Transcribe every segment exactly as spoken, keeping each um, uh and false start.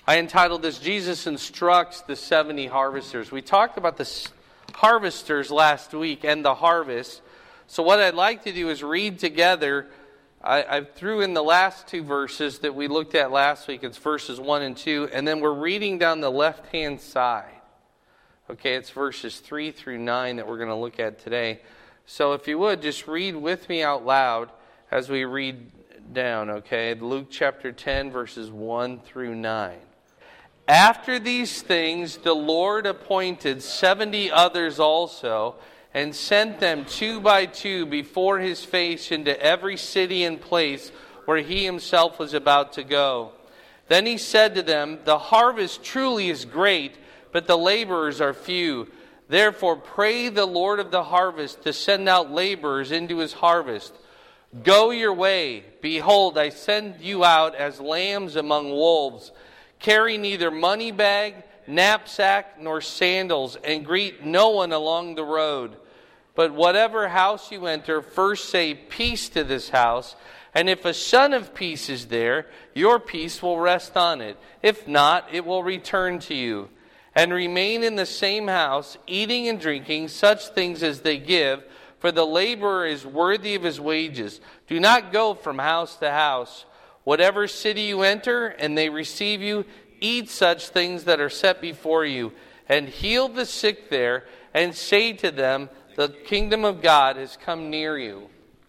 I entitled this, Jesus Instructs the seventy Harvesters. We talked about the harvesters last week and the harvest. So what I'd like to do is read together. I, I threw in the last two verses that we looked at last week. It's verses one and two. And then we're reading down the left-hand side. Okay, it's verses three through nine that we're going to look at today. So if you would, just read with me out loud as we read down, okay? Luke chapter ten, verses one through nine. After these things, the Lord appointed seventy others also, and sent them two by two before his face into every city and place where he himself was about to go. Then he said to them, the harvest truly is great, but the laborers are few. Therefore pray the Lord of the harvest to send out laborers into his harvest. Go your way. Behold, I send you out as lambs among wolves. Carry neither money bag, knapsack, nor sandals, and greet no one along the road. But whatever house you enter, first say, peace to this house. And if a son of peace is there, your peace will rest on it. If not, it will return to you. And remain in the same house, eating and drinking such things as they give, for the laborer is worthy of his wages. Do not go from house to house. Whatever city you enter, and they receive you, eat such things that are set before you, and heal the sick there, and say to them, the kingdom of God has come near you.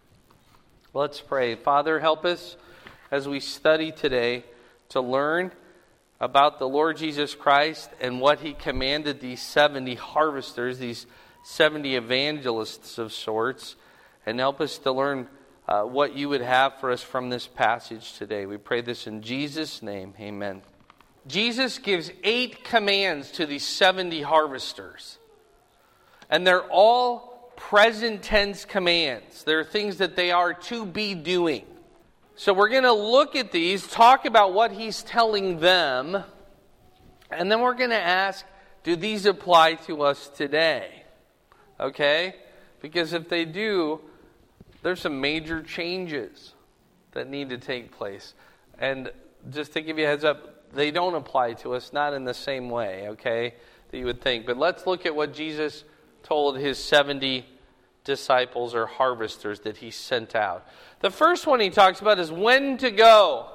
Let's pray. Father, help us as we study today to learn about the Lord Jesus Christ and what he commanded these seventy harvesters, these seventy evangelists of sorts, and help us to learn Uh, what you would have for us from this passage today. We pray this in Jesus' name. Amen. Jesus gives eight commands to these seventy harvesters. And they're all present tense commands. They're things that they are to be doing. So we're going to look at these, talk about what he's telling them, and then we're going to ask, do these apply to us today? Okay? Because if they do, there's some major changes that need to take place. And just to give you a heads up, they don't apply to us, not in the same way, okay, that you would think. But let's look at what Jesus told his seventy disciples or harvesters that he sent out. The first one he talks about is when to go.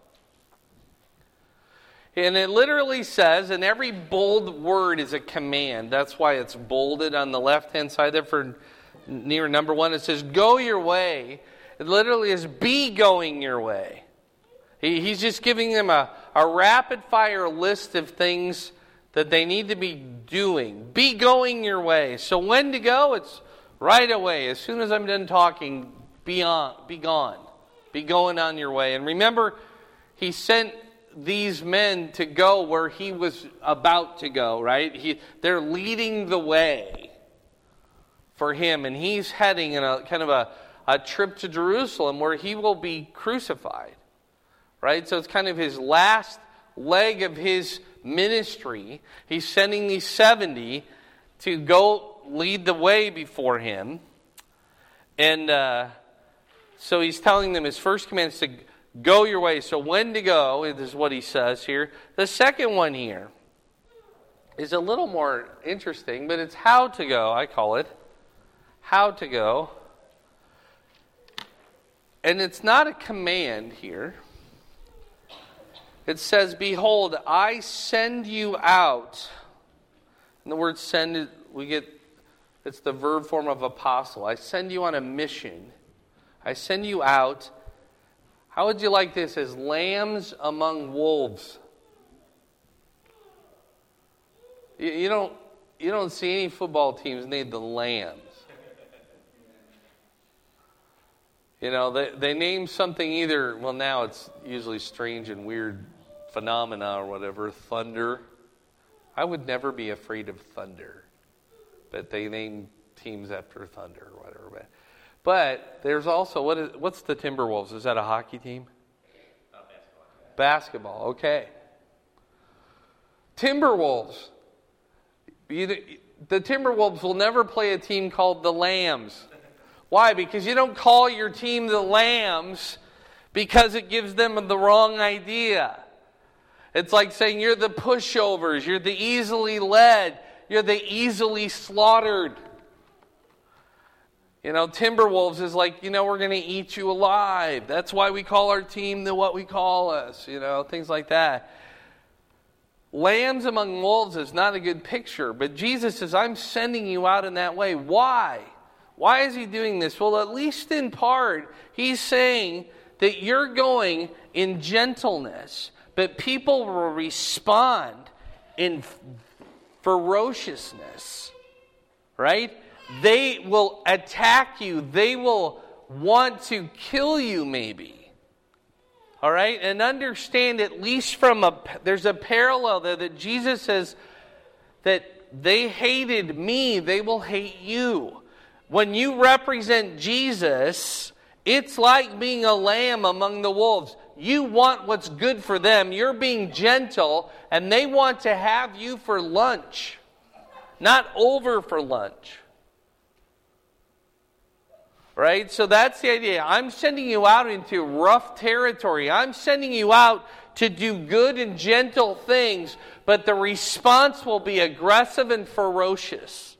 And it literally says, and every bold word is a command. That's why it's bolded on the left-hand side there for near number one. It says, go your way. It literally is be going your way. He, he's just giving them a, a rapid-fire list of things that they need to be doing. Be going your way. So when to go? It's right away. As soon as I'm done talking, be on, be gone. Be going on your way. And remember, he sent these men to go where he was about to go, right? He, they're leading the way for him, and he's heading in a kind of a, a trip to Jerusalem where he will be crucified, right? So it's kind of his last leg of his ministry. He's sending these seventy to go lead the way before him, and uh, so he's telling them his first command is to go your way. So when to go is what he says here. The second one here is a little more interesting, but it's how to go, I call it. How to go. And it's not a command here. It says, behold, I send you out. And the word send, we get, it's the verb form of apostle. I send you on a mission. I send you out. How would you like this? As lambs among wolves. You, you don't, you don't see any football teams named the Lambs. You know, they, they name something either, well, now it's usually strange and weird phenomena or whatever, thunder. I would never be afraid of thunder. But they name teams after thunder or whatever. But there's also, what is, what's the Timberwolves? Is that a hockey team? Uh, basketball. Basketball, okay. Timberwolves. You, the Timberwolves will never play a team called the Lambs. Why? Because you don't call your team the Lambs because it gives them the wrong idea. It's like saying you're the pushovers, you're the easily led, you're the easily slaughtered. You know, Timberwolves is like, you know, we're going to eat you alive. That's why we call our team the what we call us, you know, things like that. Lambs among wolves is not a good picture, but Jesus says, I'm sending you out in that way. Why? Why is he doing this? Well, at least in part, he's saying that you're going in gentleness, but people will respond in ferociousness, right? They will attack you. They will want to kill you maybe. All right? And understand, at least from a, there's a parallel there that Jesus says that they hated me, they will hate you. When you represent Jesus, it's like being a lamb among the wolves. You want what's good for them. You're being gentle, and they want to have you for lunch, not over for lunch. Right? So that's the idea. I'm sending you out into rough territory. I'm sending you out to do good and gentle things, but the response will be aggressive and ferocious.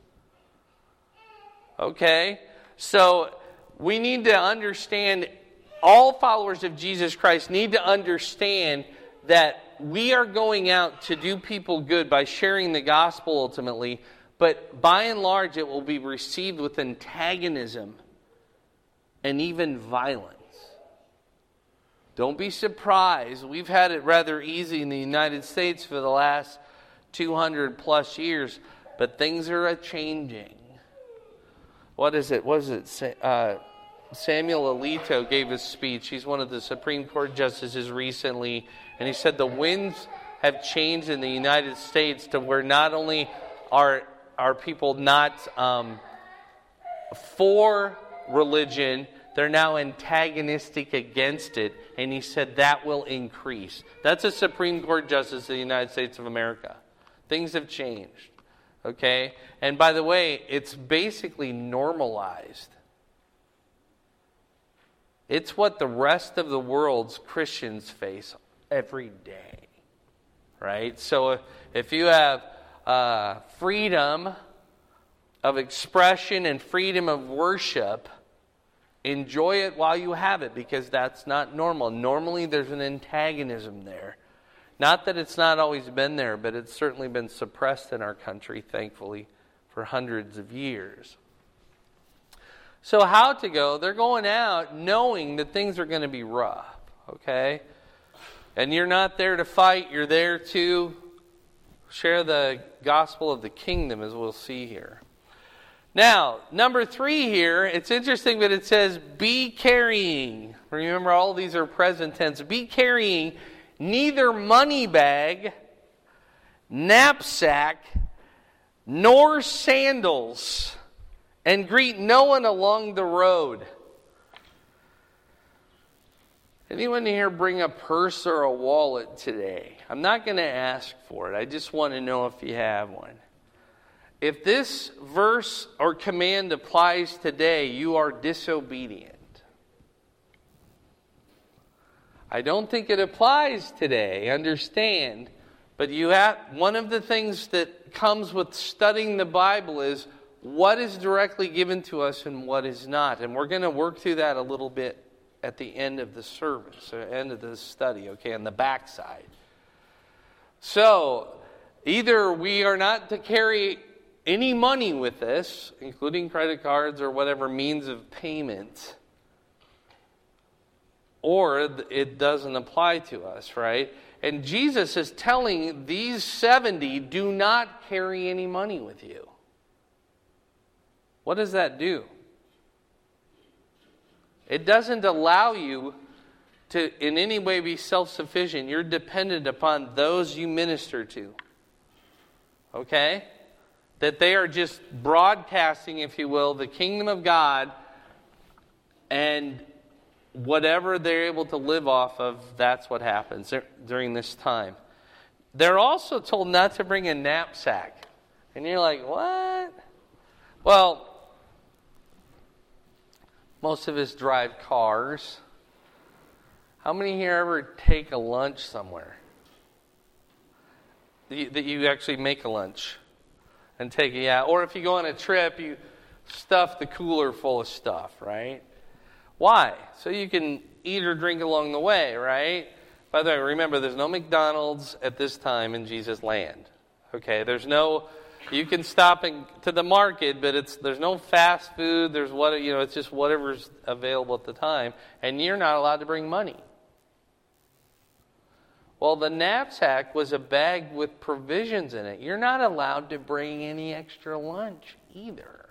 Okay? So we need to understand, all followers of Jesus Christ need to understand that we are going out to do people good by sharing the gospel ultimately, but by and large it will be received with antagonism and even violence. Don't be surprised. We've had it rather easy in the United States for the last two hundred plus years, but things are a-changing. What is it? What is it? Uh, Samuel Alito gave a speech. He's one of the Supreme Court justices recently, and he said the winds have changed in the United States to where not only are, are people not um, for religion, they're now antagonistic against it, and he said that will increase. That's a Supreme Court justice of the United States of America. Things have changed, okay? And by the way, it's basically normalized. It's what the rest of the world's Christians face every day, right? So if, if you have uh, freedom of expression and freedom of worship, enjoy it while you have it, because that's not normal. Normally there's an antagonism there. Not that it's not always been there, but it's certainly been suppressed in our country, thankfully, for hundreds of years. So how to go? They're going out knowing that things are going to be rough, okay? And you're not there to fight, you're there to share the gospel of the kingdom, as we'll see here. Now, number three here, it's interesting that it says, be carrying. Remember, all these are present tense. Be carrying neither money bag, knapsack, nor sandals, and greet no one along the road. Anyone here bring a purse or a wallet today? I'm not going to ask for it. I just want to know if you have one. If this verse or command applies today, you are disobedient. I don't think it applies today, understand. But you have, one of the things that comes with studying the Bible is what is directly given to us and what is not. And we're going to work through that a little bit at the end of the service, or end of the study, okay, on the backside. So, either we are not to carry any money with us, including credit cards or whatever means of payment, or it doesn't apply to us, right? And Jesus is telling these seventy, do not carry any money with you. What does that do? It doesn't allow you to in any way be self-sufficient. You're dependent upon those you minister to. Okay? That they are just broadcasting, if you will, the kingdom of God, and whatever they're able to live off of, that's what happens during this time. They're also told not to bring a knapsack. And you're like, what? Well, most of us drive cars. How many here ever take a lunch somewhere? that you, that you actually make a lunch and take it out. Or if you go on a trip, you stuff the cooler full of stuff, right? Why? So you can eat or drink along the way, right? By the way, remember, there's no McDonald's at this time in Jesus' land. Okay, there's no, you can stop and, to the market, but it's there's no fast food. There's what you know, it's just whatever's available at the time, and you're not allowed to bring money. Well, the knapsack was a bag with provisions in it. You're not allowed to bring any extra lunch either.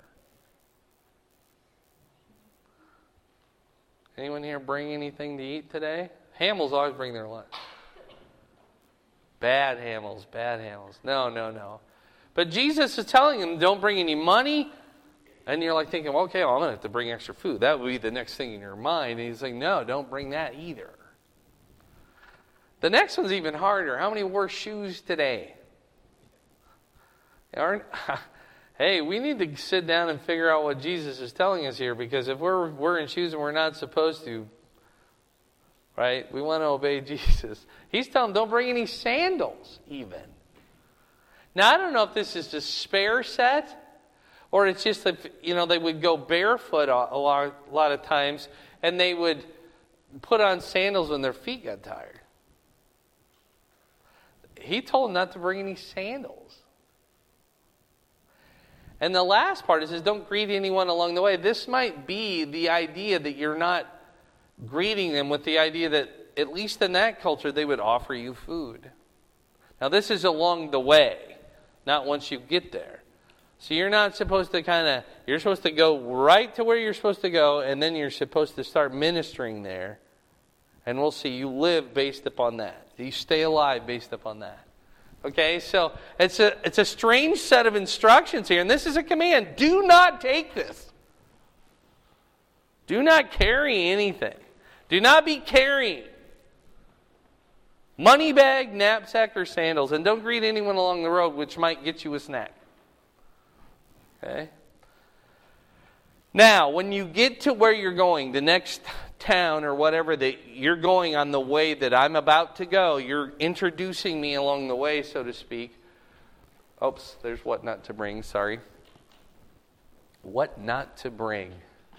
Anyone here bring anything to eat today? Hamels always bring their lunch. Bad Hamels, bad Hamels. No, no, no. But Jesus is telling them, don't bring any money. And you're like thinking, well, okay, well, I'm going to have to bring extra food. That would be the next thing in your mind. And he's like, no, don't bring that either. The next one's even harder. How many wore shoes today? Aren't, hey, we need to sit down and figure out what Jesus is telling us here, because if we're wearing shoes and we're not supposed to, right, we want to obey Jesus. He's telling them, don't bring any sandals even. Now, I don't know if this is a spare set, or it's just that, you know, they would go barefoot a lot, a lot of times, and they would put on sandals when their feet got tired. He told them not to bring any sandals. And the last part is, is don't greet anyone along the way. This might be the idea that you're not greeting them with the idea that, at least in that culture, they would offer you food. Now, this is along the way, not once you get there. So you're not supposed to kind of, you're supposed to go right to where you're supposed to go, and then you're supposed to start ministering there. And we'll see, you live based upon that. You stay alive based upon that. Okay, so it's a it's a strange set of instructions here, and this is a command. Do not take this. Do not carry anything. Do not be carrying money bag, knapsack, or sandals, and don't greet anyone along the road, which might get you a snack. Okay? Now, when you get to where you're going, the next town or whatever that you're going on the way that I'm about to go, you're introducing me along the way, so to speak. Oops, there's what not to bring, sorry. What not to bring.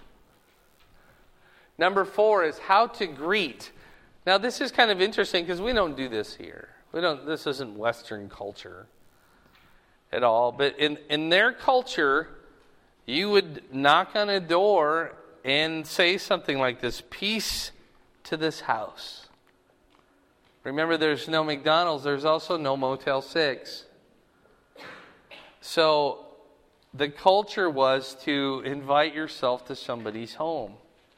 Number four is how to greet. Now, this is kind of interesting because we don't do this here. We don't. This isn't Western culture at all. But in, in their culture, you would knock on a door and say something like this: peace to this house. Remember, there's no McDonald's. There's also no Motel six. So the culture was to invite yourself to somebody's home.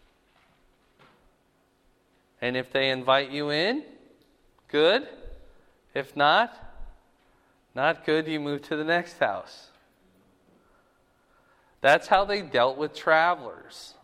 And if they invite you in, good. If not, not good, you move to the next house. That's how they dealt with travelers.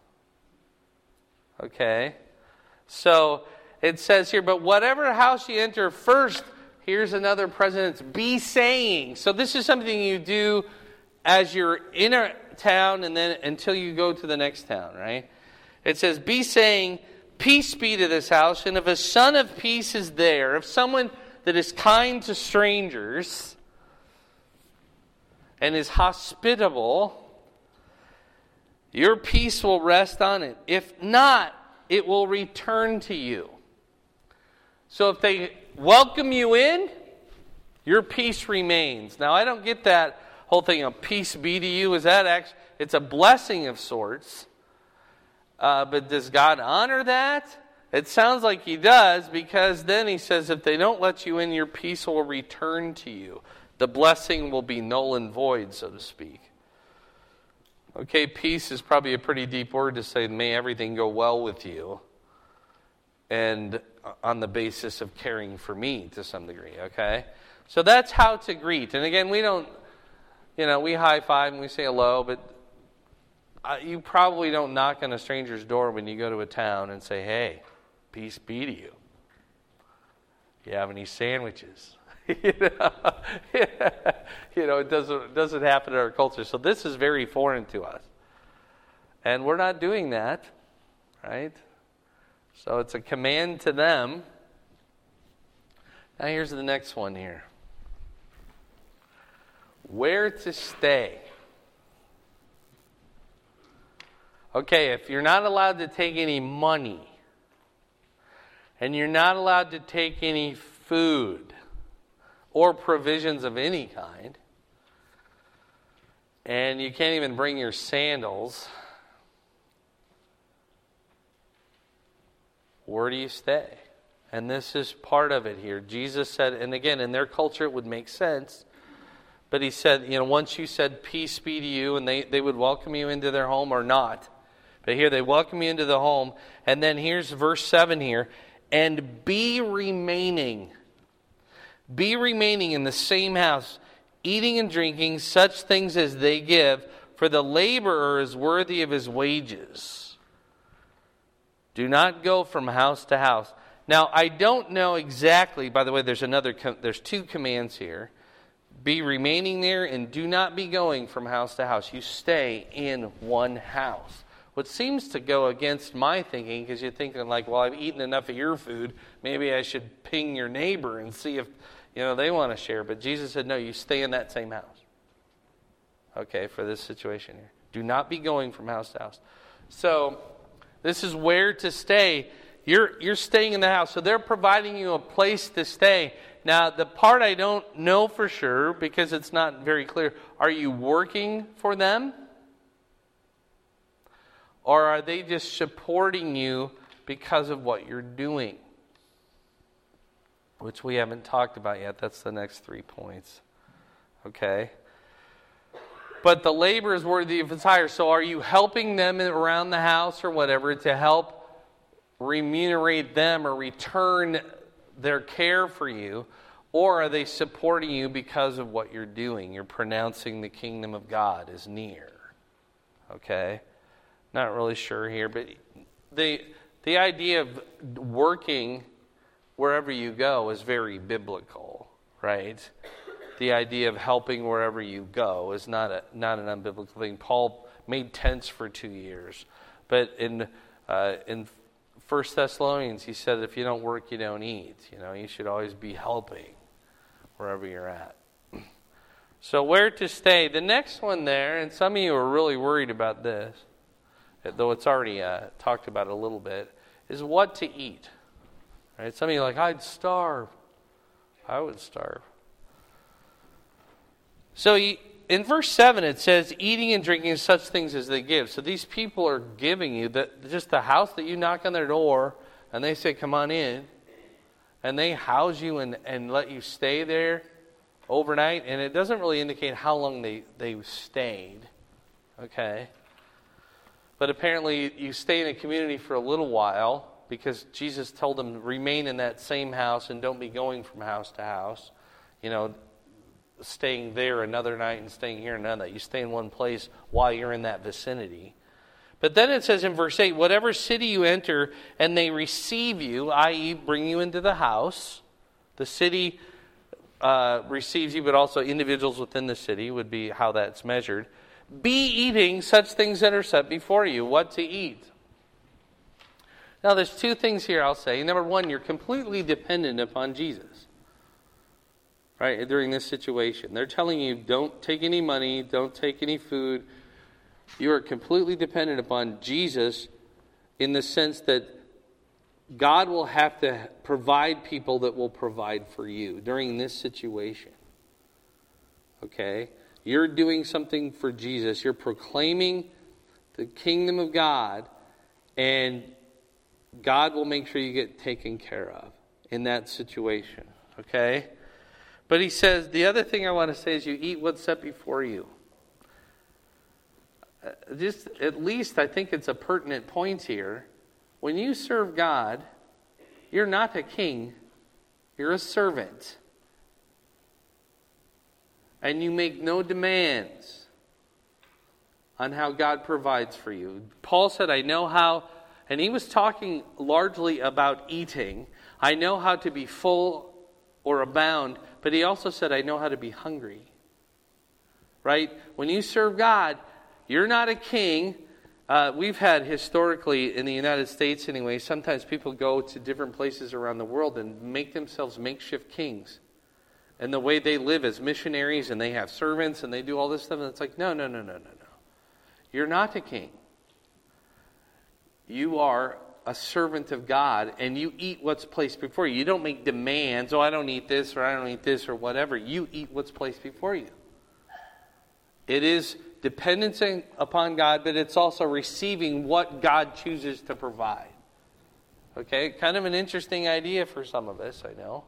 Okay? So it says here, but whatever house you enter first, here's another precedence, be saying. So this is something you do as you're in a town and then until you go to the next town, right? It says, be saying, peace be to this house, and if a son of peace is there, if someone that is kind to strangers and is hospitable, your peace will rest on it. If not, it will return to you. So if they welcome you in, your peace remains. Now, I don't get that whole thing of peace be to you. Is that actually, it's a blessing of sorts. Uh, but does God honor that? It sounds like he does, because then he says if they don't let you in, your peace will return to you. The blessing will be null and void, so to speak. Okay, peace is probably a pretty deep word to say, may everything go well with you. And on the basis of caring for me to some degree, okay? So that's how to greet. And again, we don't, you know, we high five and we say hello, but uh, you probably don't knock on a stranger's door when you go to a town and say, hey, peace be to you. You have any sandwiches? you know, you know, it doesn't it doesn't happen in our culture. So this is very foreign to us. And we're not doing that, right? So it's a command to them. Now here's the next one here. Where to stay. Okay, if you're not allowed to take any money, and you're not allowed to take any food or provisions of any kind, and you can't even bring your sandals, where do you stay? And this is part of it here. Jesus said, and again, in their culture it would make sense, but he said, you know, once you said, peace be to you, and they, they would welcome you into their home or not. But here they welcome you into the home. And then here's verse seven here. And be remaining. Be remaining in the same house, eating and drinking such things as they give, for the laborer is worthy of his wages. Do not go from house to house. Now, I don't know exactly, by the way, there's another, there's two commands here. Be remaining there and do not be going from house to house. You stay in one house. What seems to go against my thinking, because you're thinking like, well, I've eaten enough of your food. Maybe I should ping your neighbor and see if, you know, they want to share. But Jesus said, no, you stay in that same house. Okay, for this situation here. Do not be going from house to house. So, this is where to stay. You're, you're staying in the house. So they're providing you a place to stay. Now, the part I don't know for sure, because it's not very clear, are you working for them? Or are they just supporting you because of what you're doing? Which we haven't talked about yet. That's the next three points. Okay? But the labor is worthy of its hire. So are you helping them around the house or whatever to help remunerate them or return their care for you? Or are they supporting you because of what you're doing? You're pronouncing the kingdom of God is near. Okay? Not really sure here, but the the idea of working wherever you go is very biblical, right? The idea of helping wherever you go is not a not an unbiblical thing. Paul made tents for two years, but in uh, in First Thessalonians he said, if you don't work, you don't eat. You know, you should always be helping wherever you're at. So where to stay? The next one there, and some of you are really worried about this, though it's already uh, talked about a little bit, is what to eat. Right? Some of you are like, I'd starve. I would starve. So in verse seven it says, eating and drinking such things as they give. So these people are giving you the, just the house that you knock on their door and they say, come on in. And they house you and, and let you stay there overnight. And it doesn't really indicate how long they, they stayed. Okay. But apparently you stay in a community for a little while because Jesus told them to remain in that same house and don't be going from house to house. You know, staying there another night and staying here another night. You stay in one place while you're in that vicinity. But then it says in verse eight, whatever city you enter and they receive you, that is bring you into the house, the city uh, receives you, but also individuals within the city would be how that's measured. Be eating such things that are set before you. What to eat? Now there's two things here I'll say. Number one, you're completely dependent upon Jesus. Right, during this situation. They're telling you, don't take any money, don't take any food. You are completely dependent upon Jesus in the sense that God will have to provide people that will provide for you during this situation. Okay? You're doing something for Jesus. You're proclaiming the kingdom of God, and God will make sure you get taken care of in that situation. Okay? But he says, the other thing I want to say is you eat what's set before you. Uh, just at least I think it's a pertinent point here. When you serve God, you're not a king. You're a servant. And you make no demands on how God provides for you. Paul said, I know how, and he was talking largely about eating. I know how to be full or abound, but he also said, I know how to be hungry. Right? When you serve God, you're not a king. Uh, we've had historically in the United States anyway, sometimes people go to different places around the world and make themselves makeshift kings. and the way they live as missionaries, and they have servants, and they do all this stuff. And it's like, no, no, no, no, no, no. You're not a king. You are a servant of God, and you eat what's placed before you. You don't make demands, oh, I don't eat this, or I don't eat this, or whatever. You eat what's placed before you. It is dependence upon God, but it's also receiving what God chooses to provide. Okay, kind of an interesting idea for some of us, I know.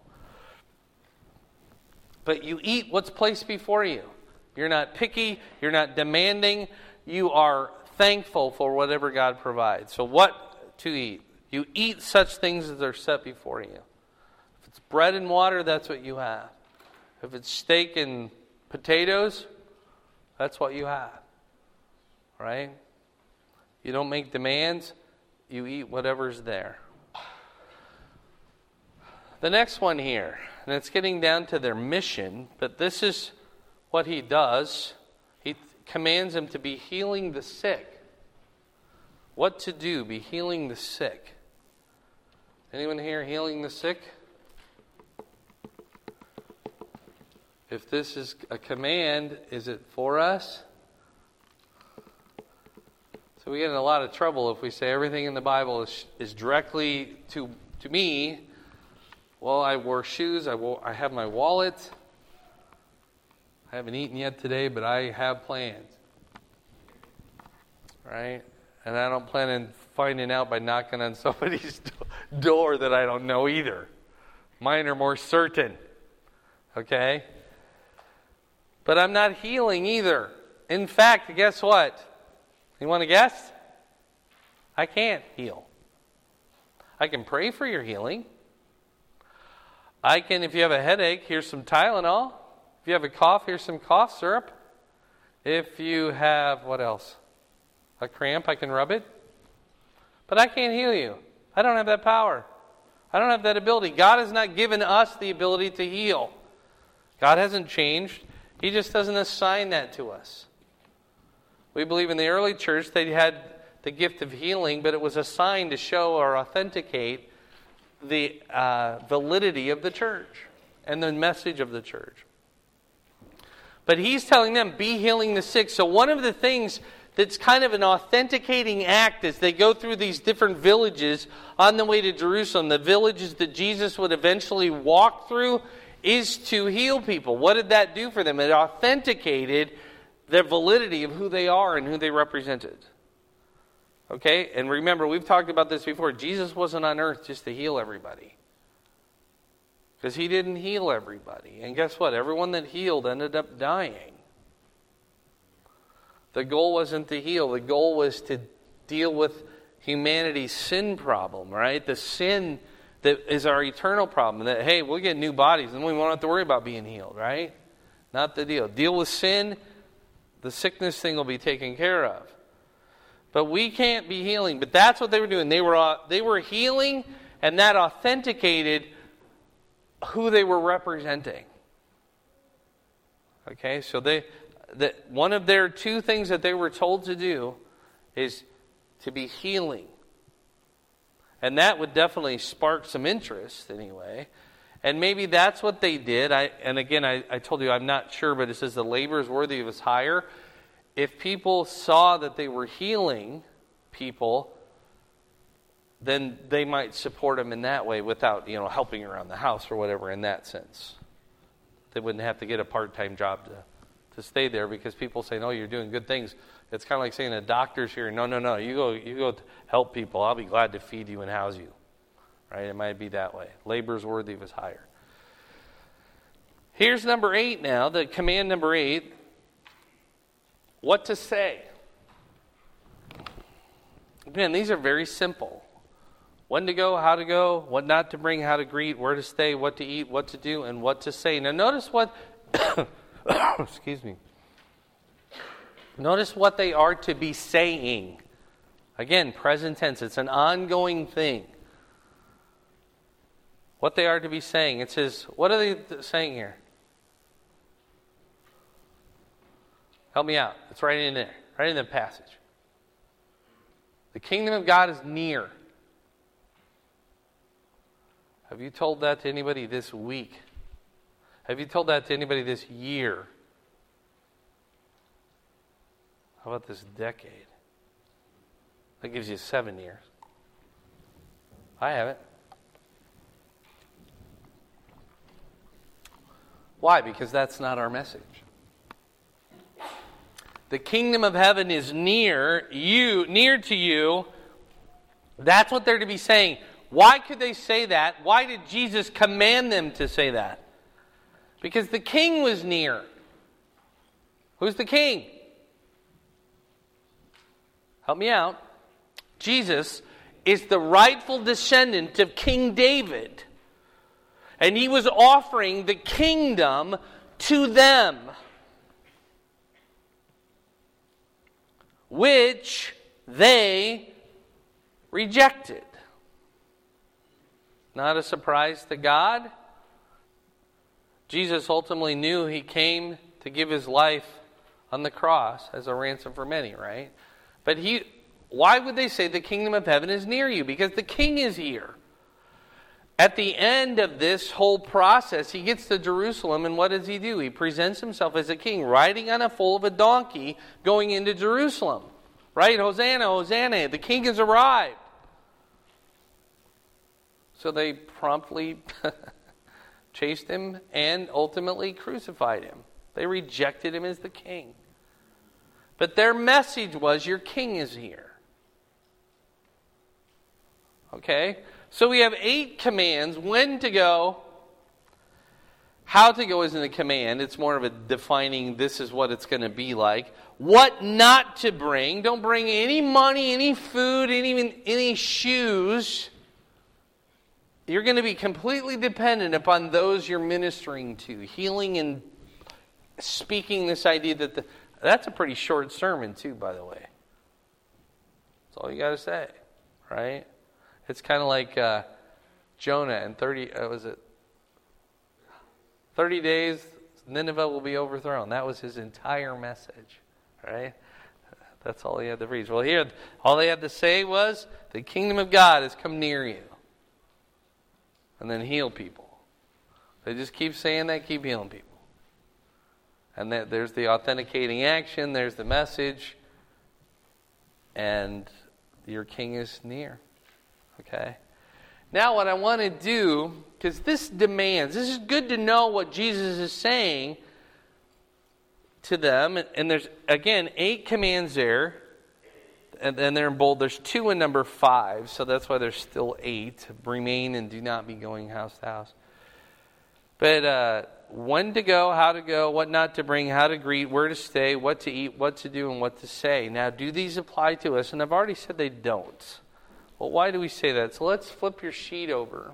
But you eat what's placed before you. You're not picky, you're not demanding, you are thankful for whatever God provides. So what to eat? You eat such things as are set before you. If it's bread and water, that's what you have. If it's steak and potatoes, that's what you have. Right? You don't make demands, you eat whatever's there. The next one here, and it's getting down to their mission, but this is what he does. He commands them to be healing the sick. What to do? Be healing the sick. Anyone here healing the sick? If this is a command, is it for us? So we get in a lot of trouble if we say everything in the Bible is, is directly to, to me. Well, I wore shoes, I, wore, I have my wallet. I haven't eaten yet today, but I have plans. Right? And I don't plan on finding out by knocking on somebody's door that I don't know either. Mine are more certain. Okay? But I'm not healing either. In fact, guess what? You want to guess? I can't heal. I can pray for your healing. I can, if you have a headache, here's some Tylenol. If you have a cough, here's some cough syrup. If you have, what else? A cramp, I can rub it. But I can't heal you. I don't have that power. I don't have that ability. God has not given us the ability to heal. God hasn't changed. He just doesn't assign that to us. We believe in the early church they had the gift of healing, but it was assigned to show or authenticate the uh, validity of the church and the message of the church. But he's telling them, be healing the sick. So one of the things that's kind of an authenticating act as they go through these different villages on the way to Jerusalem, the villages that Jesus would eventually walk through, is to heal people. What did that do for them? It authenticated the validity of who they are and who they represented. Okay? And remember, we've talked about this before. Jesus wasn't on earth just to heal everybody. Because he didn't heal everybody. And guess what? Everyone that healed ended up dying. The goal wasn't to heal. The goal was to deal with humanity's sin problem, right? The sin that is our eternal problem. That, hey, we'll get new bodies and we won't have to worry about being healed, right? Not the deal. Deal with sin, the sickness thing will be taken care of. But we can't be healing. But that's what they were doing. They were uh, they were healing, and that authenticated who they were representing. Okay, so they that one of their two things that they were told to do is to be healing. And that would definitely spark some interest anyway. And maybe that's what they did. I and again, I, I told you I'm not sure, but it says the labor is worthy of his hire. If people saw that they were healing people, then they might support them in that way without, you know, helping around the house or whatever in that sense. They wouldn't have to get a part-time job to, to stay there because people say, no, you're doing good things. It's kind of like saying a doctor's here. No, no, no, you go you go help people. I'll be glad to feed you and house you. Right? It might be that way. Labor is worthy of his hire. Here's number eight now, the command number eight. What to say. Again, these are very simple. When to go, how to go, what not to bring, how to greet, where to stay, what to eat, what to do, and what to say. Now notice what, excuse me. Notice what they are to be saying. Again, present tense. It's an ongoing thing. What they are to be saying. It says, what are they saying here? Help me out. It's right in there. Right in the passage. The kingdom of God is near. Have you told that to anybody this week? Have you told that to anybody this year? How about this decade? That gives you seven years. I haven't. Why? Because that's not our message. The kingdom of heaven is near you, near to you. That's what they're to be saying. Why could they say that? Why did Jesus command them to say that? Because the king was near. Who's the king? Help me out. Jesus is the rightful descendant of King David. And he was offering the kingdom to them, which they rejected. Not a surprise to God. Jesus ultimately knew he came to give his life on the cross as a ransom for many, right? But he, why would they say the kingdom of heaven is near you? Because the king is here. At the end of this whole process, he gets to Jerusalem, and what does he do? He presents himself as a king, riding on a foal of a donkey, going into Jerusalem. Right? Hosanna, Hosanna, the king has arrived. So they promptly chased him and ultimately crucified him. They rejected him as the king. But their message was, your king is here. Okay? So we have eight commands. When to go. How to go isn't a command. It's more of a defining, this is what it's going to be like. What not to bring. Don't bring any money, any food, any, even any shoes. You're going to be completely dependent upon those you're ministering to. Healing and speaking this idea that the, that's a pretty short sermon too, by the way. That's all you got to say, right? It's kind of like uh, Jonah and thirty, uh, was it thirty days, Nineveh will be overthrown. That was his entire message, right? That's all he had to preach. Well, here, all they had to say was, the kingdom of God has come near you. And then heal people. They just keep saying that, keep healing people. And that there's the authenticating action, there's the message, and your king is near. Okay? Now what I want to do, because this demands, this is good to know what Jesus is saying to them. And there's, again, eight commands there. And then they're in bold. There's two in number five, so that's why there's still eight. Remain and do not be going house to house. But uh, when to go, how to go, what not to bring, how to greet, where to stay, what to eat, what to do, and what to say. Now, do these apply to us? And I've already said they don't. Well, why do we say that? So let's flip your sheet over.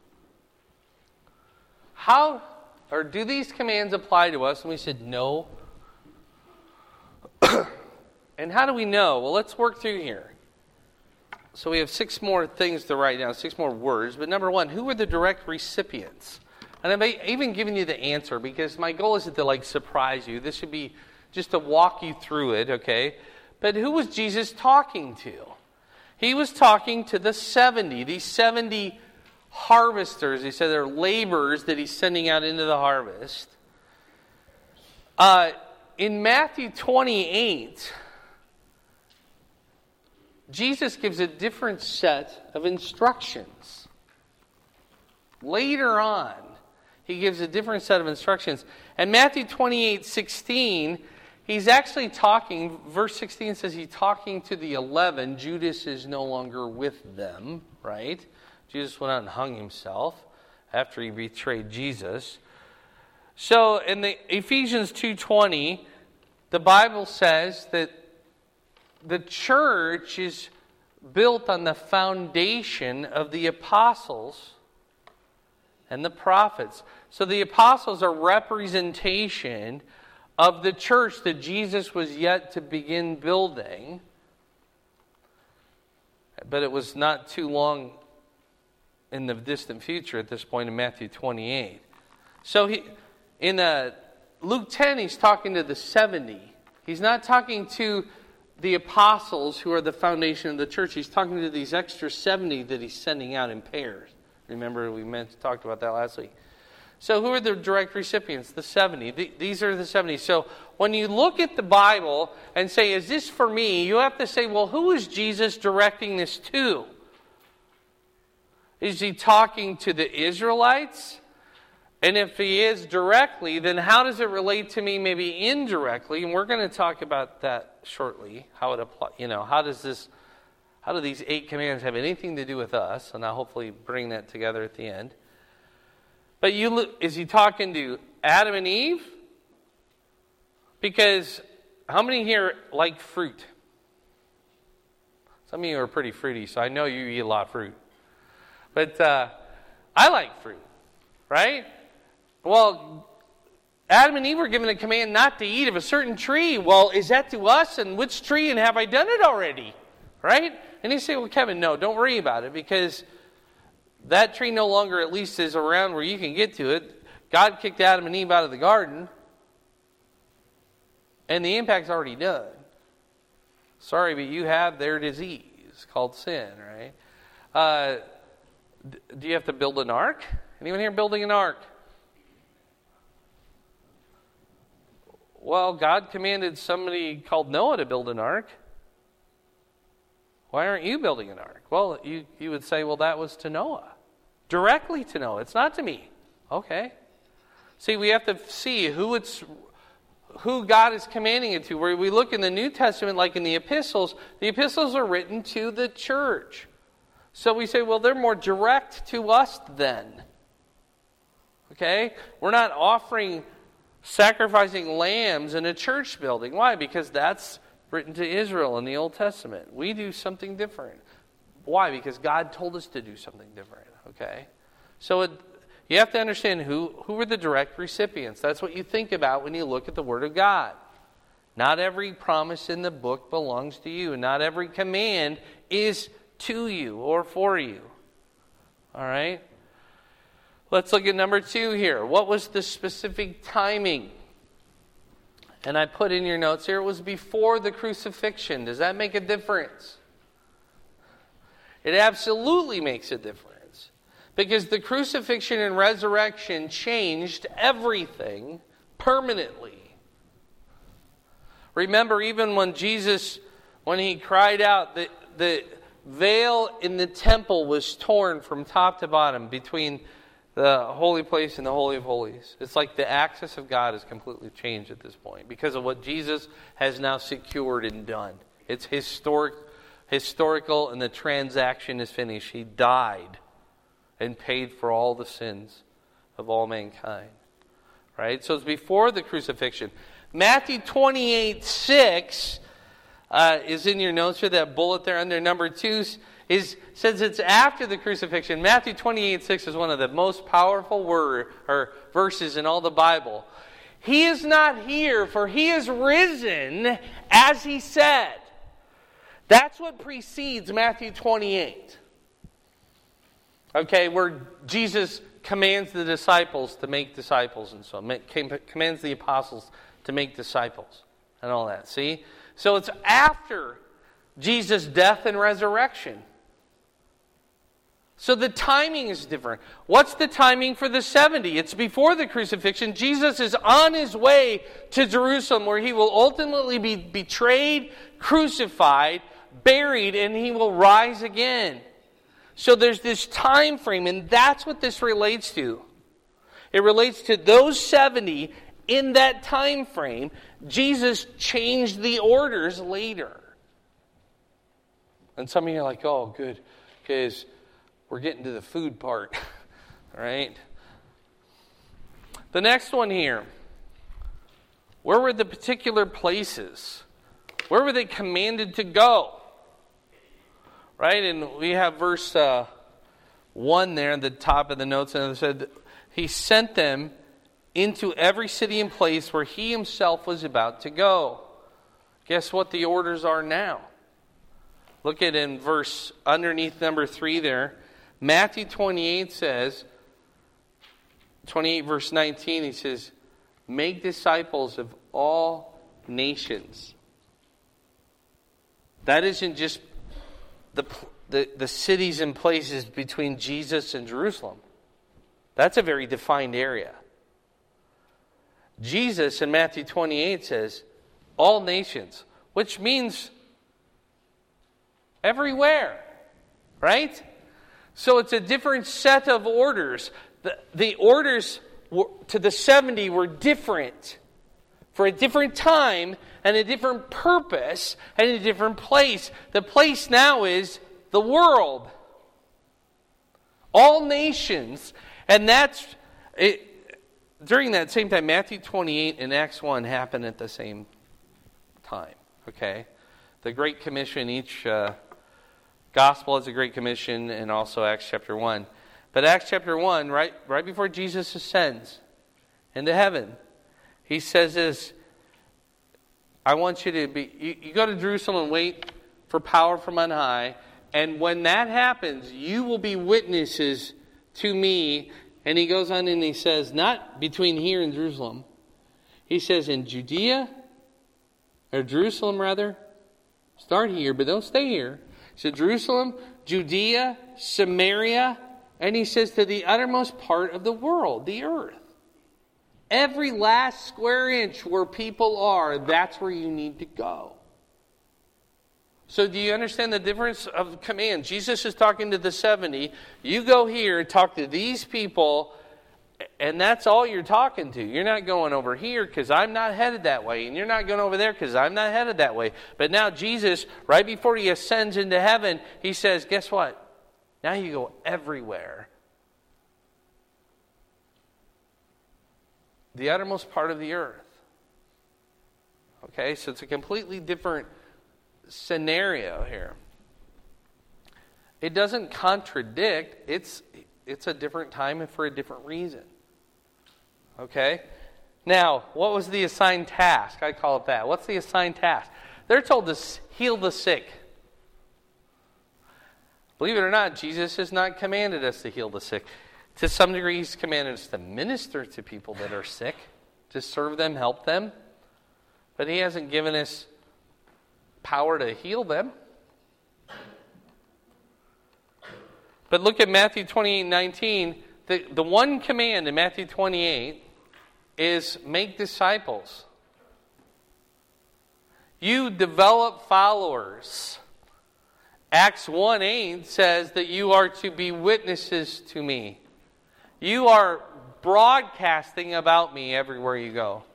How, or do these commands apply to us? And we said no. And how do we know? Well, let's work through here. So we have six more things to write down, six more words. But number one, who are the direct recipients? And I've even given you the answer because my goal isn't to like surprise you. This should be just to walk you through it, okay? But who was Jesus talking to? He was talking to the seventy, these seventy harvesters. He said they're laborers that he's sending out into the harvest. Uh, in Matthew twenty-eight, Jesus gives a different set of instructions. Later on, he gives a different set of instructions. And Matthew twenty-eight sixteen, he's actually talking, verse sixteen says he's talking to the eleven. Judas is no longer with them, right? Jesus went out and hung himself after he betrayed Jesus. So in the Ephesians two twenty, the Bible says that the church is built on the foundation of the apostles and the prophets. So the apostles are representation of the church that Jesus was yet to begin building. But it was not too long in the distant future at this point in Matthew twenty-eight. So he, in uh, Luke ten, he's talking to the seventy. He's not talking to the apostles who are the foundation of the church. He's talking to these extra seventy that he's sending out in pairs. Remember, we meant, talked about that last week. So who are the direct recipients? The seventy. These are the seventy. So when you look at the Bible and say, is this for me? You have to say, well, who is Jesus directing this to? Is he talking to the Israelites? And if he is directly, then how does it relate to me maybe indirectly? And we're going to talk about that shortly. How it apply, you know, how does this, how do these eight commands have anything to do with us? And I'll hopefully bring that together at the end. But you, is he talking to Adam and Eve? Because how many here like fruit? Some of you are pretty fruity, so I know you eat a lot of fruit. But uh, I like fruit, right? Well, Adam and Eve were given a command not to eat of a certain tree. Well, is that to us? And which tree? And have I done it already? Right? And you say, well, Kevin, no, don't worry about it, because that tree no longer at least is around where you can get to it. God kicked Adam and Eve out of the garden, and the impact's already done. Sorry, but you have their disease called sin, right? Uh, do you have to build an ark? Anyone here building an ark? Well, God commanded somebody called Noah to build an ark. Why aren't you building an ark? Well, you, you would say, well, that was to Noah. Directly to Noah. It's not to me. Okay. See, we have to see who it's who God is commanding it to. Where we look in the New Testament, like in the epistles, the epistles are written to the church. So we say, well, they're more direct to us then. Okay? We're not offering sacrificing lambs in a church building. Why? Because that's written to Israel in the Old Testament. We do something different. Why? Because God told us to do something different. Okay? So it, you have to understand who, who are the direct recipients. That's what you think about when you look at the Word of God. Not every promise in the book belongs to you. Not every command is to you or for you. All right? Let's look at number two here. What was the specific timing? And I put in your notes here, it was before the crucifixion. Does that make a difference? It absolutely makes a difference. Because the crucifixion and resurrection changed everything permanently. Remember, even when Jesus, when he cried out, the, the veil in the temple was torn from top to bottom between the holy place and the Holy of Holies. It's like the access of God is completely changed at this point because of what Jesus has now secured and done. It's historic, historical, and the transaction is finished. He died and paid for all the sins of all mankind. Right? So it's before the crucifixion. Matthew twenty-eight six uh, is in your notes here, that bullet there under number two. Is, says it's after the crucifixion. Matthew twenty-eight six is one of the most powerful word, or verses in all the Bible. He is not here, for he is risen, as he said. That's what precedes Matthew twenty-eight. Okay, where Jesus commands the disciples to make disciples and so on. Commands the apostles to make disciples and all that. See? So it's after Jesus' death and resurrection. So the timing is different. What's the timing for the seventy? It's before the crucifixion. Jesus is on his way to Jerusalem, where he will ultimately be betrayed, crucified, buried, and he will rise again. So there's this time frame, and that's what this relates to. It relates to those seventy in that time frame. Jesus changed the orders later. And some of you are like, oh, good, because we're getting to the food part, right? The next one here. Where were the particular places? Where were they commanded to go? Right? And we have verse uh, one there at the top of the notes. And it said, he sent them into every city and place where he himself was about to go. Guess what the orders are now? Look at in verse underneath number three there. Matthew twenty-eight says, twenty-eight verse nineteen, he says, make disciples of all nations. That isn't just the, the, the cities and places between Jesus and Jerusalem. That's a very defined area. Jesus in Matthew twenty-eight says, all nations, which means everywhere, right? So it's a different set of orders. The, the orders were, to the seventy were different for a different time and a different purpose and a different place. The place now is the world. All nations. And that's, it, during that same time, Matthew twenty-eight and Acts one happened at the same time. Okay? The Great Commission, each uh, gospel has a Great Commission, and also Acts chapter one. But Acts chapter one, right, right before Jesus ascends into heaven, he says this, I want you to be, you, you go to Jerusalem and wait for power from on high, and when that happens, you will be witnesses to me. And he goes on and he says, not between here and Jerusalem. He says in Judea, or Jerusalem rather, start here, but don't stay here. So Jerusalem, Judea, Samaria, and he says to the uttermost part of the world, the earth. Every last square inch where people are, that's where you need to go. So do you understand the difference of command? Jesus is talking to the seventy. You go here and talk to these people, and that's all you're talking to. You're not going over here because I'm not headed that way, and you're not going over there because I'm not headed that way. But now Jesus, right before he ascends into heaven, he says, guess what? Now you go everywhere. The uttermost part of the earth. Okay, so it's a completely different scenario here. It doesn't contradict. It's it's a different time and for a different reason. Okay? Now, what was the assigned task? I call it that. What's the assigned task? They're told to heal the sick. Believe it or not, Jesus has not commanded us to heal the sick. To some degree, he's commanded us to minister to people that are sick, to serve them, help them. But he hasn't given us power to heal them. But look at Matthew twenty-eight nineteen. The, the one command in Matthew twenty-eight is make disciples. You develop followers. Acts one eight says that you are to be witnesses to me. You are broadcasting about me everywhere you go.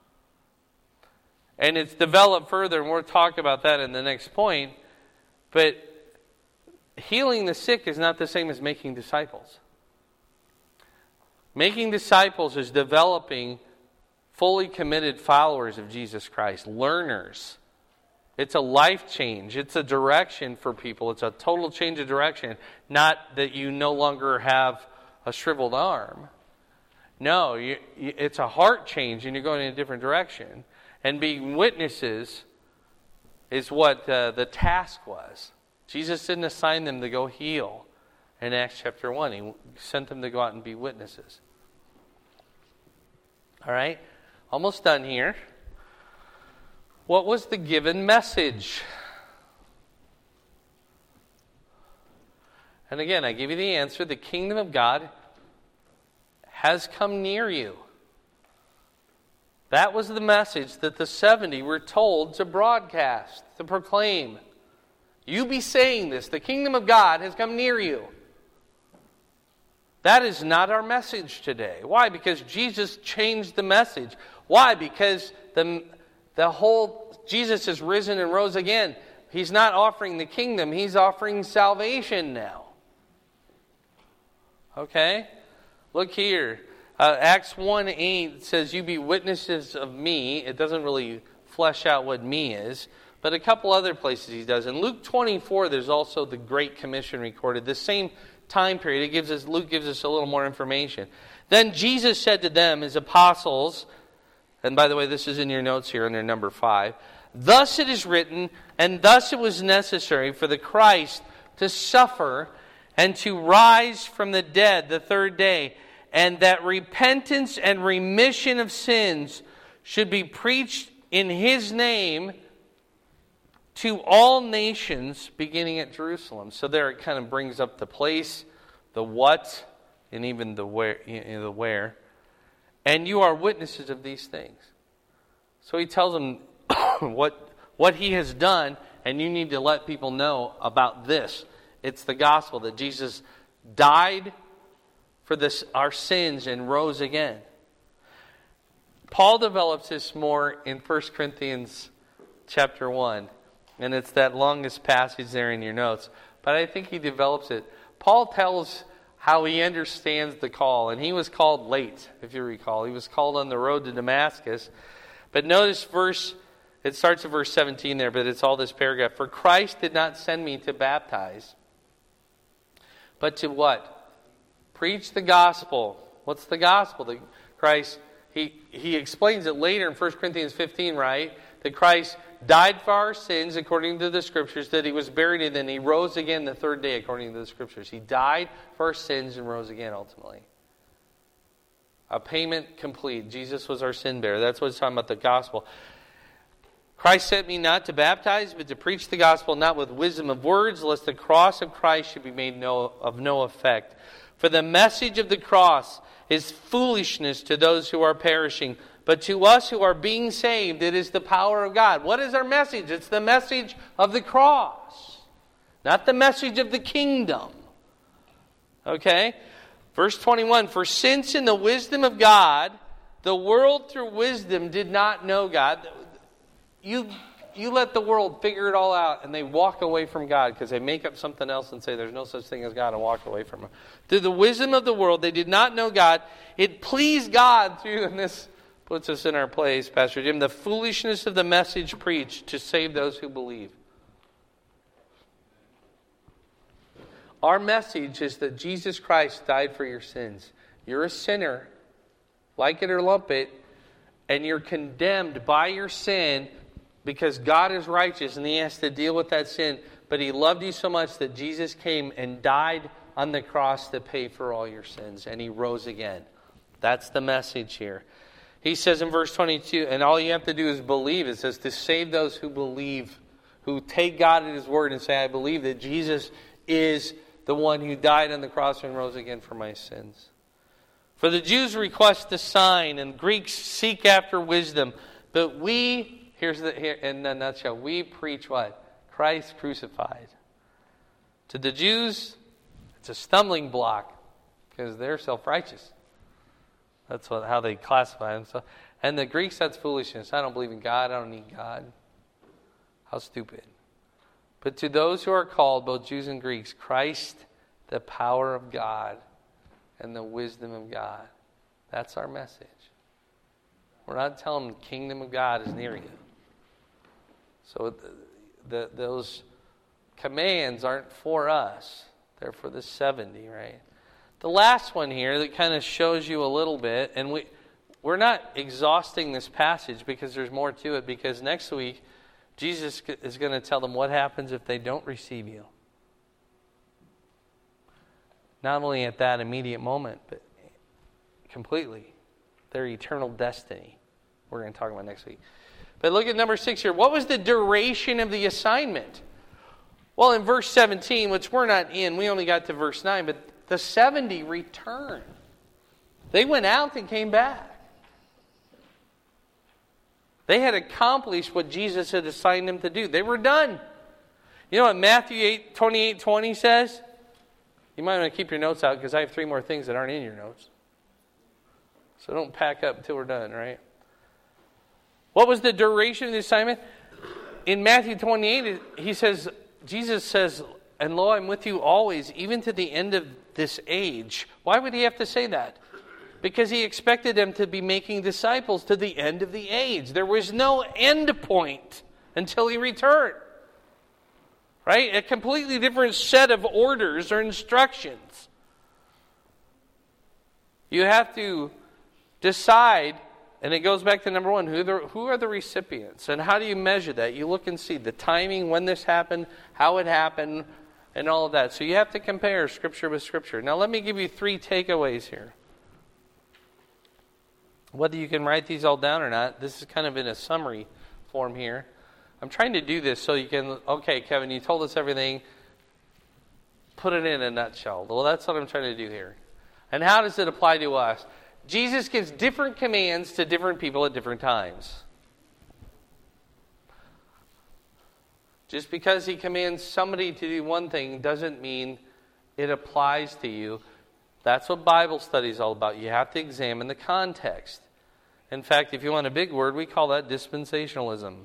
And it's developed further, and we'll talk about that in the next point. But healing the sick is not the same as making disciples. Making disciples is developing fully committed followers of Jesus Christ, learners. It's a life change. It's a direction for people. It's a total change of direction. Not that you no longer have a shriveled arm. No, you, you, it's a heart change, and you're going in a different direction. And being witnesses is what uh, the task was. Jesus didn't assign them to go heal in Acts chapter one. He sent them to go out and be witnesses. All right, almost done here. What was the given message? And again, I give you the answer. The kingdom of God has come near you. That was the message that the seventy were told to broadcast, to proclaim. You be saying this. The kingdom of God has come near you. That is not our message today. Why? Because Jesus changed the message. Why? Because the, the whole, Jesus has risen and rose again. He's not offering the kingdom. He's offering salvation now. Okay? Look here. Uh, Acts one eight says, you be witnesses of me. It doesn't really flesh out what me is. But a couple other places he does. In Luke twenty-four, there's also the Great Commission recorded. The same time period. It gives us, Luke gives us a little more information. Then Jesus said to them, his apostles, and by the way, this is in your notes here under number five. Thus it is written, and thus it was necessary for the Christ to suffer and to rise from the dead the third day, and that repentance and remission of sins should be preached in his name to all nations, beginning at Jerusalem. So there it kind of brings up the place, the what, and even the where, you know, the where. And you are witnesses of these things. So he tells them what what he has done, and you need to let people know about this. It's the gospel that Jesus died for this, our sins and rose again. Paul develops this more in First Corinthians chapter one. And it's that longest passage there in your notes. But I think he develops it. Paul tells how he understands the call. And he was called late, if you recall. He was called on the road to Damascus. But notice verse, it starts at verse seventeen there, but it's all this paragraph. For Christ did not send me to baptize, but to what? Preach the gospel. What's the gospel? The Christ, he, he explains it later in First Corinthians fifteen, right? That Christ died for our sins according to the Scriptures, that he was buried, and then he rose again the third day according to the Scriptures. He died for our sins and rose again ultimately. A payment complete. Jesus was our sin bearer. That's what it's talking about, the gospel. Christ sent me not to baptize, but to preach the gospel, not with wisdom of words, lest the cross of Christ should be made no, of no effect. For the message of the cross is foolishness to those who are perishing, but to us who are being saved, it is the power of God. What is our message? It's the message of the cross, not the message of the kingdom. Okay? Verse twenty-one, for since in the wisdom of God, the world through wisdom did not know God. You, you let the world figure it all out, and they walk away from God because they make up something else and say there's no such thing as God and walk away from Him. Through the wisdom of the world, they did not know God. It pleased God through, and this puts us in our place, Pastor Jim, the foolishness of the message preached to save those who believe. Our message is that Jesus Christ died for your sins. You're a sinner, like it or lump it, and you're condemned by your sin because God is righteous and He has to deal with that sin. But He loved you so much that Jesus came and died on the cross to pay for all your sins, and He rose again. That's the message here. He says in verse twenty-two, and all you have to do is believe. It says to save those who believe, who take God at His word and say, I believe that Jesus is the one who died on the cross and rose again for my sins. For the Jews request a sign, and Greeks seek after wisdom. But we, here's the here in a nutshell, we preach what? Christ crucified. To the Jews, it's a stumbling block because they're self-righteous. That's what, how they classify themselves. And the Greeks, that's foolishness. I don't believe in God. I don't need God. How stupid. But to those who are called, both Jews and Greeks, Christ, the power of God and the wisdom of God. That's our message. We're not telling them the kingdom of God is near you. So the, the, those commands aren't for us. They're for the seventy, right? The last one here that kind of shows you a little bit, and we, we're not exhausting this passage because there's more to it, because next week Jesus is going to tell them what happens if they don't receive you. Not only at that immediate moment, but completely. Their eternal destiny. We're going to talk about next week. But look at number six here. What was the duration of the assignment? Well, in verse seventeen, which we're not in, we only got to verse nine, but the seventy returned. They went out and came back. They had accomplished what Jesus had assigned them to do. They were done. You know what Matthew eight, twenty-eight twenty says? You might want to keep your notes out because I have three more things that aren't in your notes. So don't pack up until we're done, right? What was the duration of the assignment? In Matthew twenty-eight, he says, Jesus says, and lo, I'm with you always, even to the end of this age. Why would he have to say that? Because he expected them to be making disciples to the end of the age. There was no end point until he returned. Right? A completely different set of orders or instructions. You have to decide, and it goes back to number one, who, the, who are the recipients? And how do you measure that? You look and see the timing, when this happened, how it happened, and all of that. So you have to compare Scripture with Scripture. Now let me give you three takeaways here. Whether you can write these all down or not, this is kind of in a summary form here. I'm trying to do this so you can, okay, Kevin, you told us everything. Put it in a nutshell. Well, that's what I'm trying to do here. And how does it apply to us? Jesus gives different commands to different people at different times. Just because he commands somebody to do one thing doesn't mean it applies to you. That's what Bible study is all about. You have to examine the context. In fact, if you want a big word, we call that dispensationalism.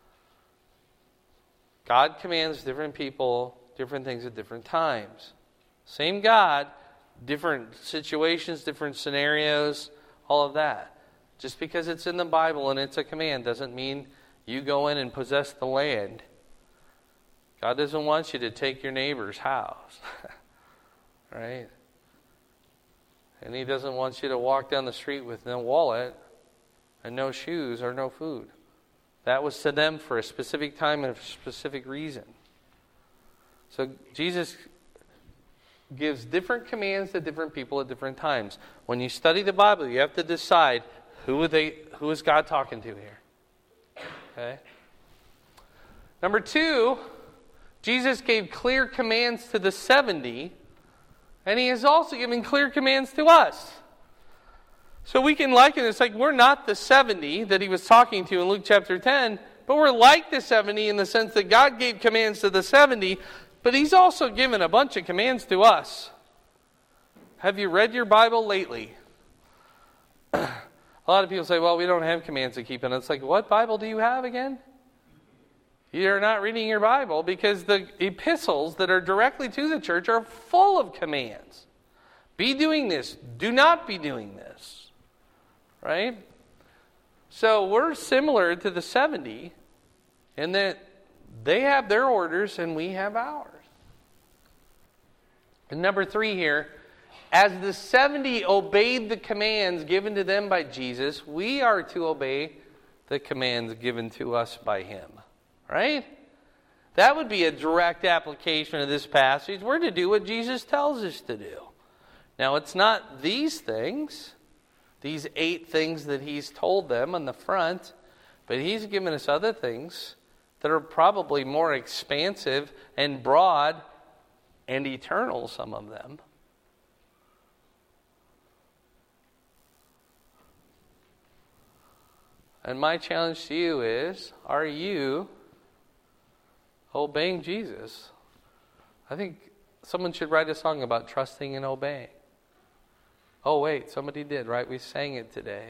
God commands different people different things at different times. Same God, different situations, different scenarios, all of that. Just because it's in the Bible and it's a command doesn't mean you go in and possess the land. God doesn't want you to take your neighbor's house. Right? And He doesn't want you to walk down the street with no wallet and no shoes or no food. That was to them for a specific time and a specific reason. So Jesus gives different commands to different people at different times. When you study the Bible, you have to decide who are they, who is God talking to here. Okay? Number two, Jesus gave clear commands to the seventy, and He has also given clear commands to us. So we can liken this like we're not the seventy that He was talking to in Luke chapter ten, but we're like the seventy in the sense that God gave commands to the seventy, but He's also given a bunch of commands to us. Have you read your Bible lately? A lot of people say, well, we don't have commands to keep. And it's like, what Bible do you have again? You're not reading your Bible because the epistles that are directly to the church are full of commands. Be doing this. Do not be doing this. Right? So we're similar to the seventy in that they have their orders and we have ours. And number three here, as the seventy obeyed the commands given to them by Jesus, we are to obey the commands given to us by Him. Right? That would be a direct application of this passage. We're to do what Jesus tells us to do. Now, it's not these things, these eight things that He's told them on the front, but He's given us other things that are probably more expansive and broad and eternal, some of them. And my challenge to you is, are you obeying Jesus? I think someone should write a song about trusting and obeying. Oh wait, somebody did, right? We sang it today.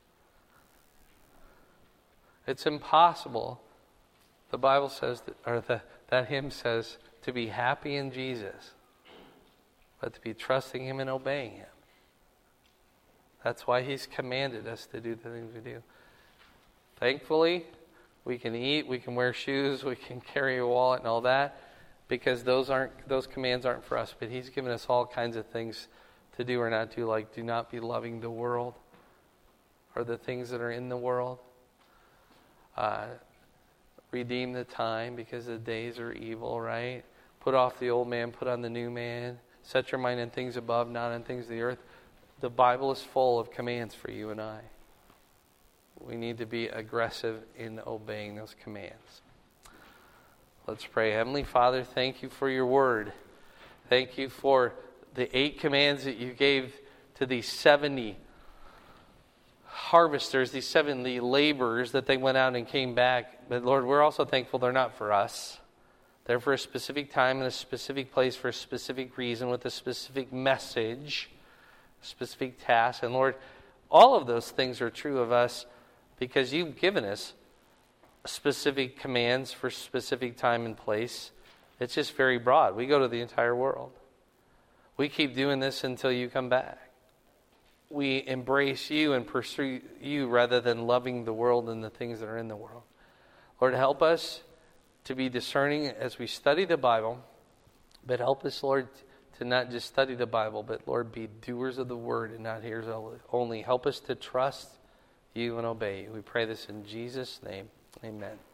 It's impossible, the Bible says, that, or the, that hymn says, to be happy in Jesus, but to be trusting Him and obeying Him. That's why He's commanded us to do the things we do. Thankfully, we can eat, we can wear shoes, we can carry a wallet and all that, because those aren't those commands aren't for us. But He's given us all kinds of things to do or not do, like do not be loving the world or the things that are in the world. Uh, redeem the time because the days are evil, right? Put off the old man, put on the new man. Set your mind on things above, not on things of the earth. The Bible is full of commands for you and I. We need to be aggressive in obeying those commands. Let's pray. Heavenly Father, thank You for Your word. Thank You for the eight commands that You gave to these seventy harvesters, these seventy laborers that they went out and came back. But Lord, we're also thankful they're not for us. They're for a specific time and a specific place for a specific reason with a specific message, a specific task. And Lord, all of those things are true of us because You've given us specific commands for specific time and place. It's just very broad. We go to the entire world. We keep doing this until You come back. We embrace You and pursue You rather than loving the world and the things that are in the world. Lord, help us to be discerning as we study the Bible, but help us, Lord, to not just study the Bible, but, Lord, be doers of the word and not hearers only. Help us to trust You and obey You. We pray this in Jesus' name. Amen.